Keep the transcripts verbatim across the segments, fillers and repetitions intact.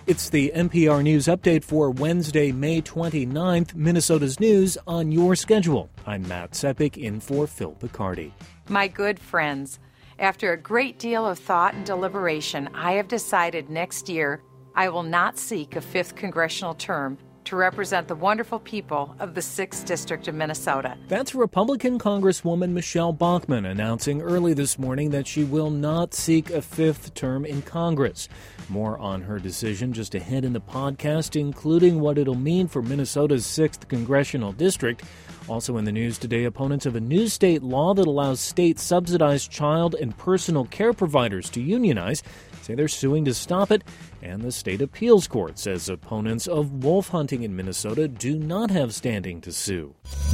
It's the N P R News Update for Wednesday, May twenty-ninth, Minnesota's news on your schedule. I'm Matt Sepik in for Phil Picardi. My good friends, after a great deal of thought and deliberation, I have decided next year I will not seek a fifth congressional term to represent the wonderful people of the sixth District of Minnesota. That's Republican Congresswoman Michelle Bachmann announcing early this morning that she will not seek a fifth term in Congress. More on her decision just ahead in the podcast, including what it'll mean for Minnesota's sixth Congressional District. Also in the news today, opponents of a new state law that allows state-subsidized child and personal care providers to unionize say they're suing to stop it, and the state appeals court says opponents of wolf hunting in Minnesota do not have standing to sue.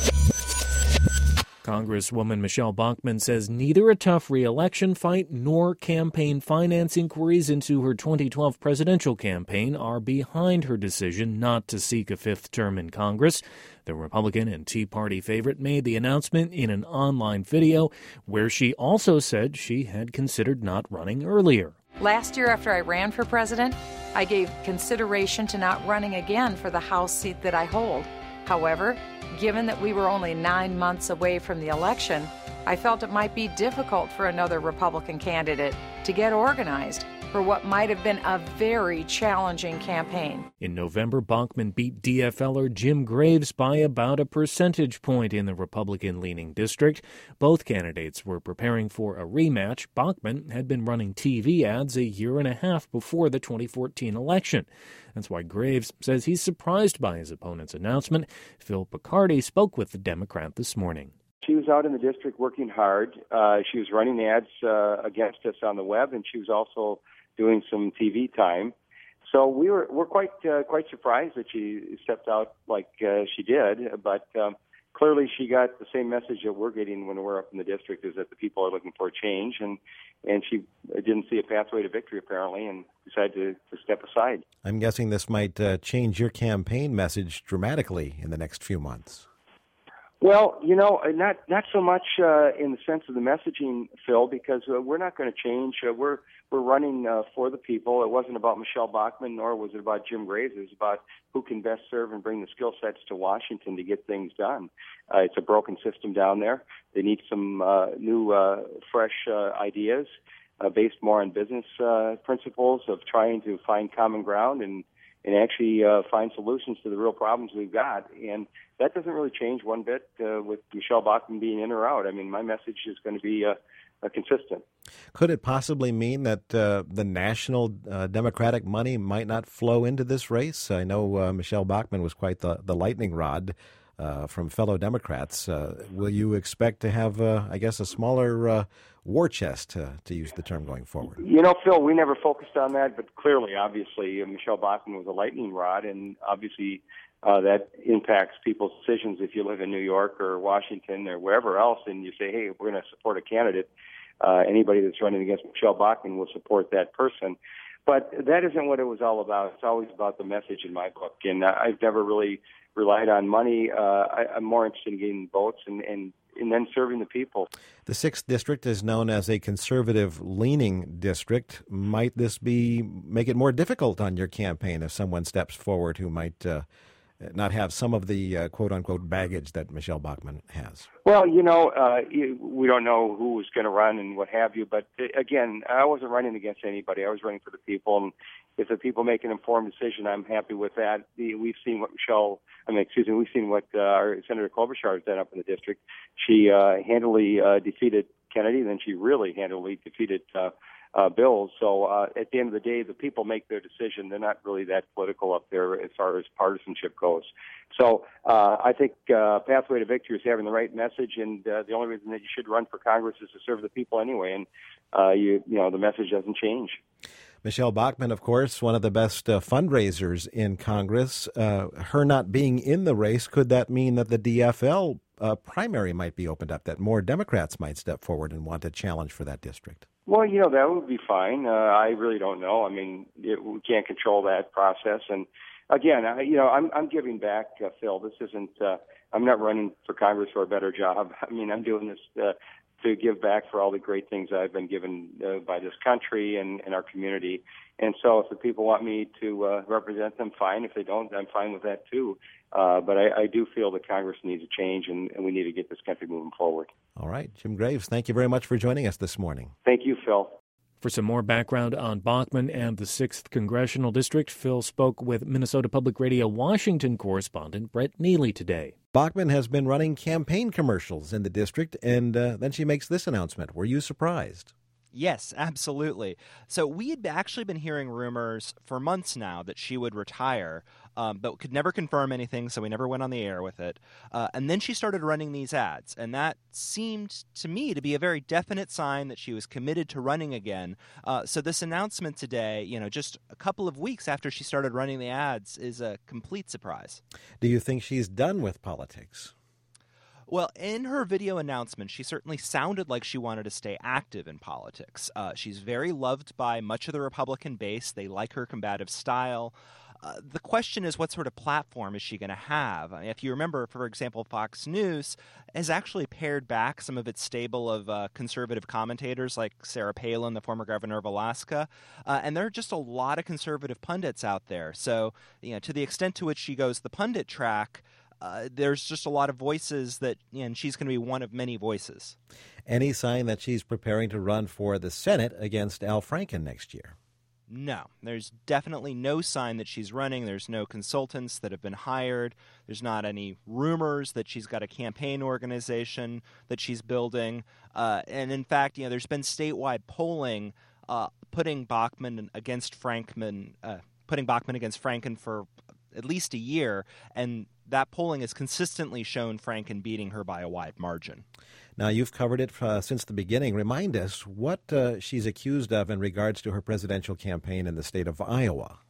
Congresswoman Michelle Bachmann says neither a tough re-election fight nor campaign finance inquiries into her twenty twelve presidential campaign are behind her decision not to seek a fifth term in Congress. The Republican and Tea Party favorite made the announcement in an online video where she also said she had considered not running earlier. Last year, after I ran for president, I gave consideration to not running again for the House seat that I hold. However, given that we were only nine months away from the election, I felt it might be difficult for another Republican candidate to get organized for what might have been a very challenging campaign. In November, Bachmann beat D F L er Jim Graves by about a percentage point in the Republican-leaning district. Both candidates were preparing for a rematch. Bachmann had been running T V ads a year and a half before the twenty fourteen election. That's why Graves says he's surprised by his opponent's announcement. Phil Picardi spoke with the Democrat this morning. She was out in the district working hard. Uh, she was running ads uh, against us on the web, and she was also doing some T V time. So we were we're quite uh, quite surprised that she stepped out like uh, she did. But um, clearly, she got the same message that we're getting when we're up in the district: is that the people are looking for a change, and and she didn't see a pathway to victory apparently, and decided to, to step aside. I'm guessing this might uh, change your campaign message dramatically in the next few months. Well, you know, not not so much uh, in the sense of the messaging, Phil, because uh, we're not going to change. Uh, we're we're running uh, for the people. It wasn't about Michelle Bachmann, nor was it about Jim Graves. It was about who can best serve and bring the skill sets to Washington to get things done. Uh, it's a broken system down there. They need some uh, new, uh, fresh uh, ideas uh, based more on business uh, principles of trying to find common ground and and actually uh, find solutions to the real problems we've got. And that doesn't really change one bit uh, with Michelle Bachmann being in or out. I mean, my message is going to be uh, uh, consistent. Could it possibly mean that uh, the national uh, Democratic money might not flow into this race? I know uh, Michelle Bachmann was quite the, the lightning rod uh, from fellow Democrats. Uh, will you expect to have, uh, I guess, a smaller uh, war chest, uh, to use the term going forward? You know, Phil, we never focused on that, but clearly, obviously, uh, Michelle Bachmann was a lightning rod, and obviously uh, that impacts people's decisions if you live in New York or Washington or wherever else, and you say, hey, we're going to support a candidate. Uh, anybody that's running against Michelle Bachmann will support that person. But that isn't what it was all about. It's always about the message in my book, and I've never really relied on money. Uh, I, I'm more interested in getting votes and, and and then serving the people. The sixth District is known as a conservative-leaning district. Might this be make it more difficult on your campaign if someone steps forward who might uh, not have some of the uh, quote-unquote baggage that Michelle Bachmann has? Well, you know, uh, we don't know who was going to run and what have you, but again, I wasn't running against anybody. I was running for the people, and if the people make an informed decision, I'm happy with that. We've seen what Michelle, I mean, excuse me, we've seen what uh, our Senator Klobuchar has done up in the district. She uh, handily uh, defeated Kennedy, and then she really handily defeated uh, uh, Bill. So uh, at the end of the day, the people make their decision. They're not really that political up there as far as partisanship goes. So uh, I think uh, pathway to victory is having the right message, and uh, the only reason that you should run for Congress is to serve the people anyway, and uh, you, you know, the message doesn't change. Michelle Bachmann, of course, one of the best uh, fundraisers in Congress. Uh, her not being in the race, could that mean that the D F L uh, primary might be opened up, that more Democrats might step forward and want a challenge for that district? Well, you know, that would be fine. Uh, I really don't know. I mean, it, we can't control that process. And again, I, you know, I'm, I'm giving back, uh, Phil. This isn't, uh, I'm not running for Congress for a better job. I mean, I'm doing this uh, to give back for all the great things I've been given uh, by this country and, and our community. And so if the people want me to uh, represent them, fine. If they don't, I'm fine with that too. Uh, but I, I do feel that Congress needs a change, and, and we need to get this country moving forward. All right. Jim Graves, thank you very much for joining us this morning. Thank you, Phil. For some more background on Bachmann and the sixth Congressional District, Phil spoke with Minnesota Public Radio Washington correspondent Brett Neely today. Bachmann has been running campaign commercials in the district, and uh, then she makes this announcement. Were you surprised? Yes, absolutely. So we had actually been hearing rumors for months now that she would retire, um, but could never confirm anything, so we never went on the air with it. Uh, and then she started running these ads, and that seemed to me to be a very definite sign that she was committed to running again. Uh, so this announcement today, you know, just a couple of weeks after she started running the ads, is a complete surprise. Do you think she's done with politics? Well, in her video announcement, she certainly sounded like she wanted to stay active in politics. Uh, she's very loved by much of the Republican base. They like her combative style. Uh, the question is, what sort of platform is she going to have? I mean, if you remember, for example, Fox News has actually pared back some of its stable of uh, conservative commentators like Sarah Palin, the former governor of Alaska, uh, and there are just a lot of conservative pundits out there. So, you know, to the extent to which she goes the pundit track, Uh, there's just a lot of voices that, you know, and she's going to be one of many voices. Any sign that she's preparing to run for the Senate against Al Franken next year? No, there's definitely no sign that she's running. There's no consultants that have been hired. There's not any rumors that she's got a campaign organization that she's building. Uh, and in fact, you know, there's been statewide polling uh, putting Bachmann against Frankman, uh, putting Bachmann against Franken for at least a year, and that polling has consistently shown Franken beating her by a wide margin. Now, you've covered it uh, since the beginning. Remind us what uh, she's accused of in regards to her presidential campaign in the state of Iowa.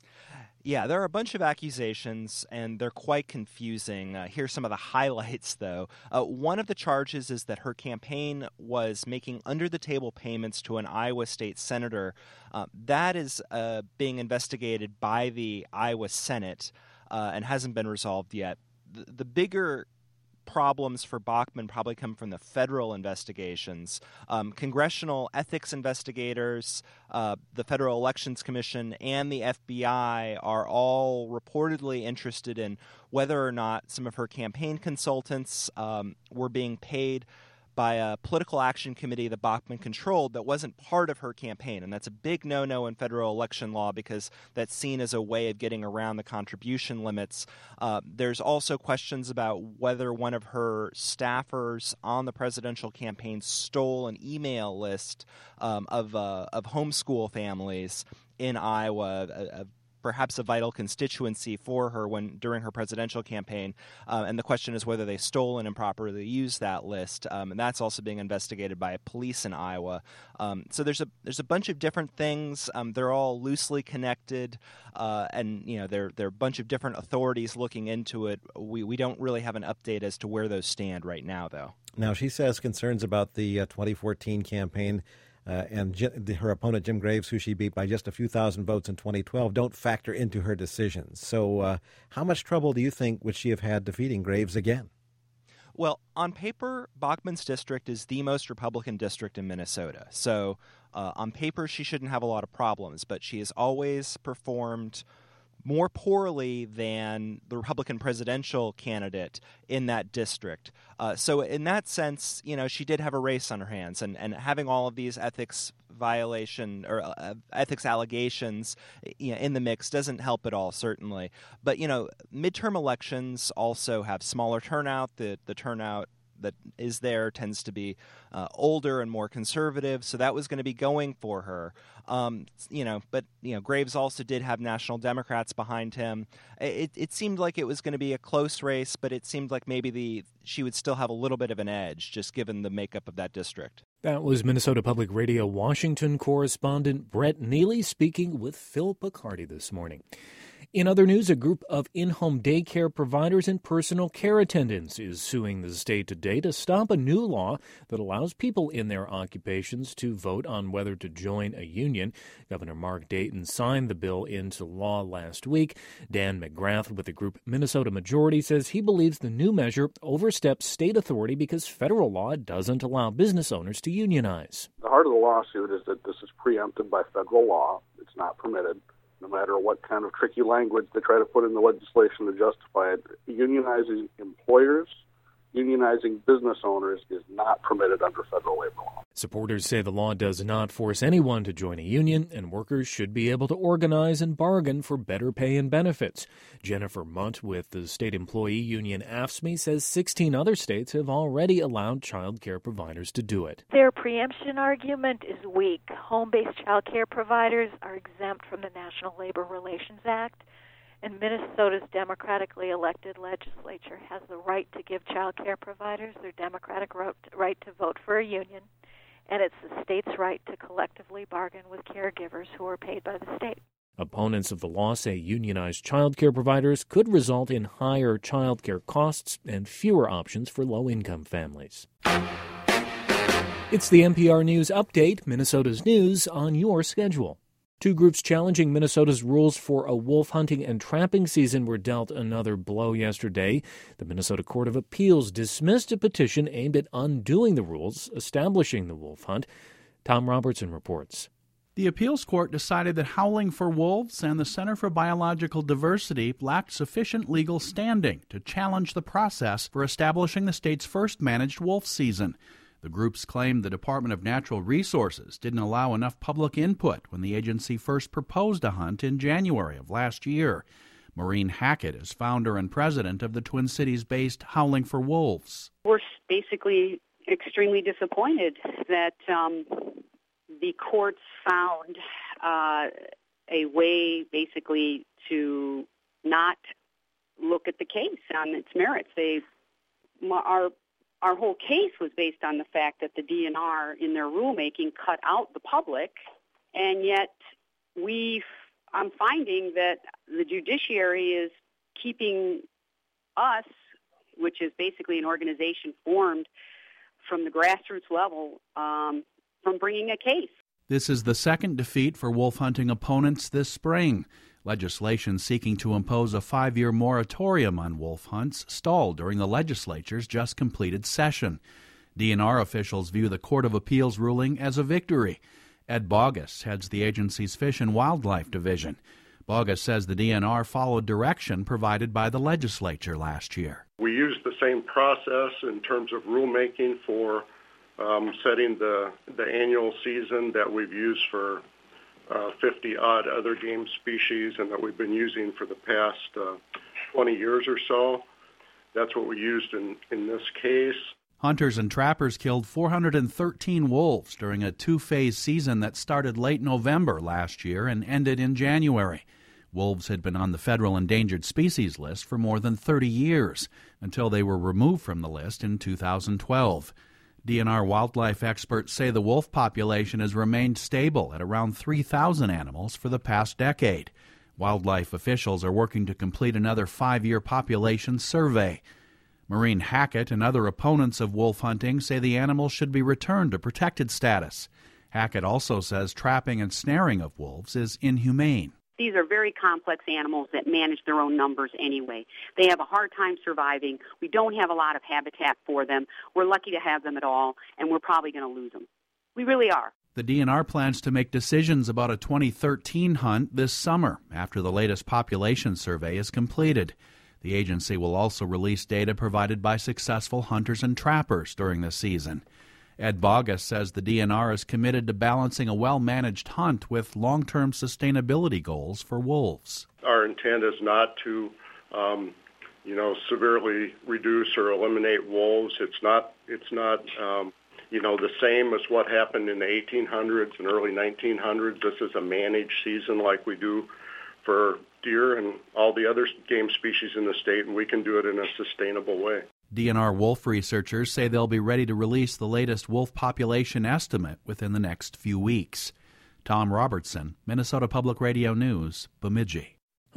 Yeah, there are a bunch of accusations, and they're quite confusing. Uh, here's some of the highlights, though. Uh, one of the charges is that her campaign was making under-the-table payments to an Iowa state senator. Uh, that is uh, being investigated by the Iowa Senate uh, and hasn't been resolved yet. The, the bigger problems for Bachmann probably come from the federal investigations. Um, congressional ethics investigators, uh, the Federal Elections Commission, and the F B I are all reportedly interested in whether or not some of her campaign consultants um, were being paid by a political action committee that Bachmann controlled that wasn't part of her campaign. And that's a big no-no in federal election law because that's seen as a way of getting around the contribution limits. Uh, there's also questions about whether one of her staffers on the presidential campaign stole an email list um, of, uh, of homeschool families in Iowa, a, a perhaps a vital constituency for her when during her presidential campaign. Uh, and the question is whether they stole and improperly used that list. Um, and that's also being investigated by police in Iowa. Um, so there's a there's a bunch of different things. Um, they're all loosely connected. Uh, and, you know, there, there are a bunch of different authorities looking into it. We, we don't really have an update as to where those stand right now, though. Now, she says concerns about the uh, twenty fourteen campaign Uh, and J- her opponent, Jim Graves, who she beat by just a few thousand votes in twenty twelve, don't factor into her decisions. So uh, how much trouble do you think would she have had defeating Graves again? Well, on paper, Bachmann's district is the most Republican district in Minnesota. So uh, on paper, she shouldn't have a lot of problems, but she has always performed more poorly than the Republican presidential candidate in that district. Uh, so in that sense, you know, she did have a race on her hands, and, and having all of these ethics violation or uh, ethics allegations, you know, in the mix doesn't help at all, certainly. But, you know, midterm elections also have smaller turnout. The, the turnout that is there tends to be uh, older and more conservative, so that was going to be going for her. Um, you know, but you know, Graves also did have National Democrats behind him. It, it seemed like it was going to be a close race, but it seemed like maybe the she would still have a little bit of an edge, just given the makeup of that district. That was Minnesota Public Radio Washington correspondent Brett Neely speaking with Phil Picardi this morning. In other news, a group of in-home daycare providers and personal care attendants is suing the state today to stop a new law that allows people in their occupations to vote on whether to join a union. Governor Mark Dayton signed the bill into law last week. Dan McGrath with the group Minnesota Majority says he believes the new measure oversteps state authority because federal law doesn't allow business owners to unionize. The heart of the lawsuit is that this is preempted by federal law. It's not permitted. No matter what kind of tricky language they try to put in the legislation to justify it, unionizing employers, unionizing business owners is not permitted under federal labor law. Supporters say the law does not force anyone to join a union, and workers should be able to organize and bargain for better pay and benefits. Jennifer Munt with the state employee union A F S C M E says sixteen other states have already allowed child care providers to do it. Their preemption argument is weak. Home-based child care providers are exempt from the National Labor Relations Act, and Minnesota's democratically elected legislature has the right to give child care providers their democratic right to vote for a union, and it's the state's right to collectively bargain with caregivers who are paid by the state. Opponents of the law say unionized child care providers could result in higher child care costs and fewer options for low-income families. It's the N P R News Update, Minnesota's news on your schedule. Two groups challenging Minnesota's rules for a wolf hunting and trapping season were dealt another blow yesterday. The Minnesota Court of Appeals dismissed a petition aimed at undoing the rules establishing the wolf hunt. Tom Robertson reports. The appeals court decided that Howling for Wolves and the Center for Biological Diversity lacked sufficient legal standing to challenge the process for establishing the state's first managed wolf season. The groups claimed the Department of Natural Resources didn't allow enough public input when the agency first proposed a hunt in January of last year. Maureen Hackett is founder and president of the Twin Cities-based Howling for Wolves. We're basically extremely disappointed that um, the courts found uh, a way basically to not look at the case on its merits. They are Our whole case was based on the fact that the D N R, in their rulemaking, cut out the public, and yet we, I'm finding that the judiciary is keeping us, which is basically an organization formed from the grassroots level, um, from bringing a case. This is the second defeat for wolf hunting opponents this spring. Legislation seeking to impose a five-year moratorium on wolf hunts stalled during the legislature's just completed session. D N R officials view the Court of Appeals ruling as a victory. Ed Bogus heads the agency's Fish and Wildlife Division. Bogus says the D N R followed direction provided by the legislature last year. We used the same process in terms of rulemaking for um, setting the, the annual season that we've used for Uh, fifty-odd other game species and that we've been using for the past uh, twenty years or so. That's what we used in, in this case. Hunters and trappers killed four hundred thirteen wolves during a two-phase season that started late November last year and ended in January. Wolves had been on the federal endangered species list for more than thirty years until they were removed from the list in two thousand twelve. D N R wildlife experts say the wolf population has remained stable at around three thousand animals for the past decade. Wildlife officials are working to complete another five-year population survey. Maureen Hackett and other opponents of wolf hunting say the animals should be returned to protected status. Hackett also says trapping and snaring of wolves is inhumane. These are very complex animals that manage their own numbers anyway. They have a hard time surviving. We don't have a lot of habitat for them. We're lucky to have them at all, and we're probably going to lose them. We really are. The D N R plans to make decisions about a twenty thirteen hunt this summer after the latest population survey is completed. The agency will also release data provided by successful hunters and trappers during the season. Ed Bogus says the D N R is committed to balancing a well-managed hunt with long-term sustainability goals for wolves. Our intent is not to, um, you know, severely reduce or eliminate wolves. It's not, it's not, um, you know, the same as what happened in the eighteen hundreds and early nineteen hundreds. This is a managed season like we do for deer and all the other game species in the state, and we can do it in a sustainable way. D N R wolf researchers say they'll be ready to release the latest wolf population estimate within the next few weeks. Tom Robertson, Minnesota Public Radio News, Bemidji.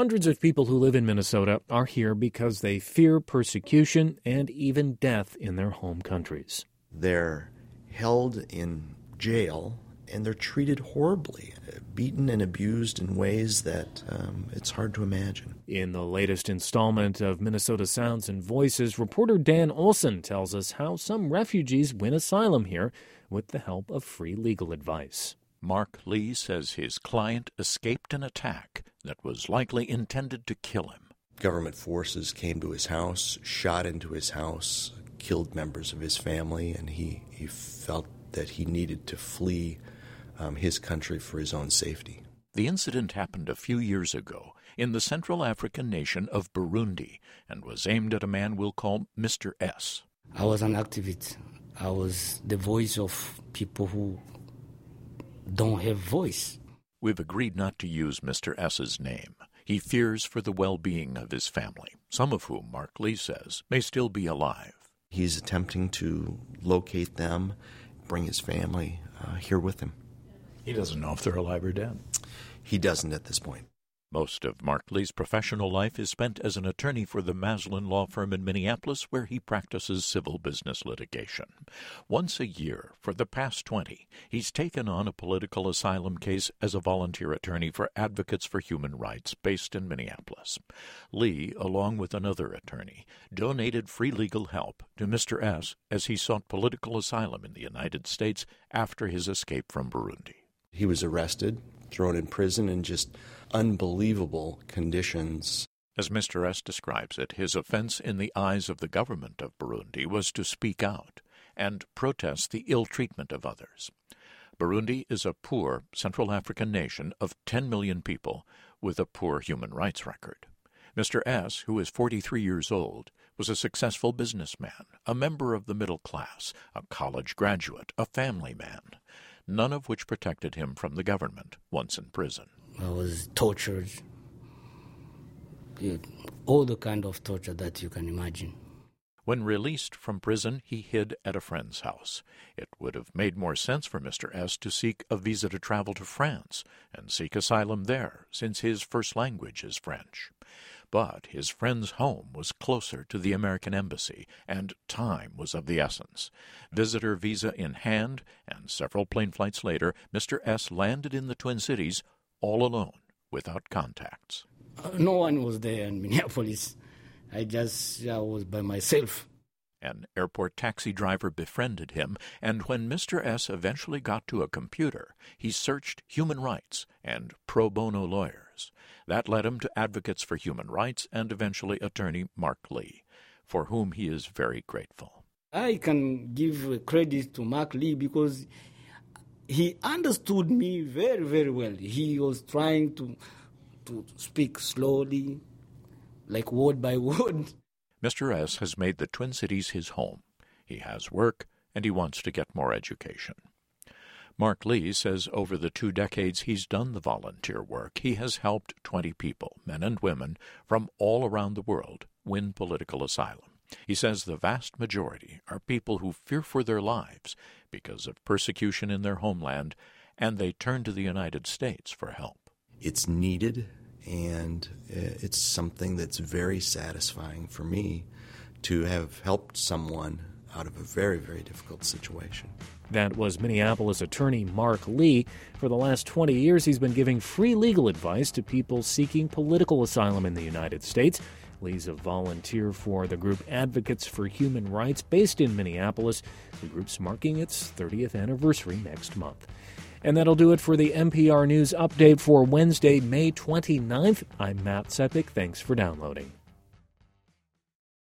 Hundreds of people who live in Minnesota are here because they fear persecution and even death in their home countries. They're held in jail and they're treated horribly, beaten and abused in ways that um, it's hard to imagine. In the latest installment of Minnesota Sounds and Voices, reporter Dan Olson tells us how some refugees win asylum here with the help of free legal advice. Mark Lee says his client escaped an attack that was likely intended to kill him. Government forces came to his house, shot into his house, killed members of his family, and he, he felt that he needed to flee um, his country for his own safety. The incident happened a few years ago in the Central African nation of Burundi and was aimed at a man we'll call Mister S. I was an activist. I was the voice of people who don't have voice. We've agreed not to use Mister S's name. He fears for the well-being of his family, some of whom, Mark Lee says, may still be alive. He's attempting to locate them, bring his family uh, here with him. He doesn't know if they're alive or dead. He doesn't at this point. Most of Mark Lee's professional life is spent as an attorney for the Maslin law firm in Minneapolis, where he practices civil business litigation. Once a year, for the past twenty, he's taken on a political asylum case as a volunteer attorney for Advocates for Human Rights based in Minneapolis. Lee, along with another attorney, donated free legal help to Mister S. as he sought political asylum in the United States after his escape from Burundi. He was arrested, thrown in prison, and just unbelievable conditions. As Mister S. describes it, his offense in the eyes of the government of Burundi was to speak out and protest the ill treatment of others. Burundi is a poor Central African nation of ten million people with a poor human rights record. Mister S., who is forty-three years old, was a successful businessman, a member of the middle class, a college graduate, a family man, none of which protected him from the government once in prison. I was tortured, all the kind of torture that you can imagine. When released from prison, he hid at a friend's house. It would have made more sense for Mister S. to seek a visa to travel to France and seek asylum there, since his first language is French. But his friend's home was closer to the American embassy, and time was of the essence. Visitor visa in hand, and several plane flights later, Mister S. landed in the Twin Cities all alone, without contacts. Uh, no one was there in Minneapolis. I just I was by myself. An airport taxi driver befriended him, and when Mister S. eventually got to a computer, he searched human rights and pro bono lawyers. That led him to Advocates for Human Rights and eventually attorney Mark Lee, for whom he is very grateful. I can give credit to Mark Lee because he understood me very, very well. He was trying to to speak slowly, like word by word. Mister S. has made the Twin Cities his home. He has work, and he wants to get more education. Mark Lee says over the two decades he's done the volunteer work, he has helped twenty people, men and women, from all around the world win political asylum. He says the vast majority are people who fear for their lives because of persecution in their homeland, and they turn to the United States for help. It's needed, and it's something that's very satisfying for me to have helped someone out of a very, very difficult situation. That was Minneapolis attorney Mark Lee. For the last twenty years, he's been giving free legal advice to people seeking political asylum in the United States. Lee's a volunteer for the group Advocates for Human Rights based in Minneapolis. The group's marking its thirtieth anniversary next month. And that'll do it for the N P R News Update for Wednesday, May twenty-ninth. I'm Matt Sepik. Thanks for downloading.